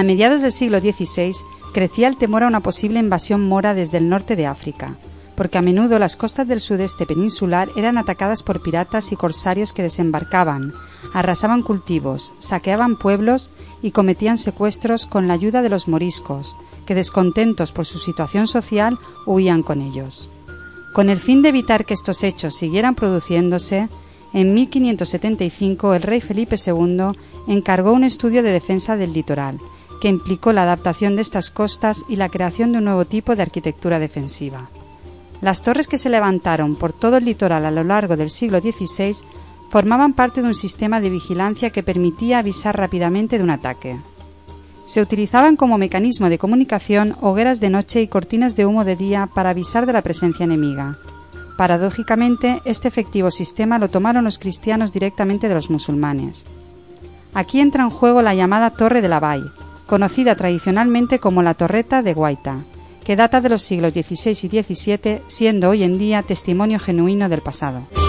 mediados del siglo XVI crecía el temor a una posible invasión mora desde el norte de África, porque a menudo las costas del sudeste peninsular eran atacadas por piratas y corsarios que desembarcaban, arrasaban cultivos, saqueaban pueblos y cometían secuestros con la ayuda de los moriscos, que descontentos por su situación social huían con ellos. Con el fin de evitar que estos hechos siguieran produciéndose, en 1575 el rey Felipe II encargó un estudio de defensa del litoral, que implicó la adaptación de estas costas y la creación de un nuevo tipo de arquitectura defensiva. Las torres que se levantaron por todo el litoral a lo largo del siglo XVI formaban parte de un sistema de vigilancia que permitía avisar rápidamente de un ataque. Se utilizaban como mecanismo de comunicación hogueras de noche y cortinas de humo de día para avisar de la presencia enemiga. Paradójicamente, este efectivo sistema lo tomaron los cristianos directamente de los musulmanes. Aquí entra en juego la llamada Torre de la Bay, conocida tradicionalmente como la Torreta de Guaita, que data de los siglos XVI y XVII, siendo hoy en día testimonio genuino del pasado.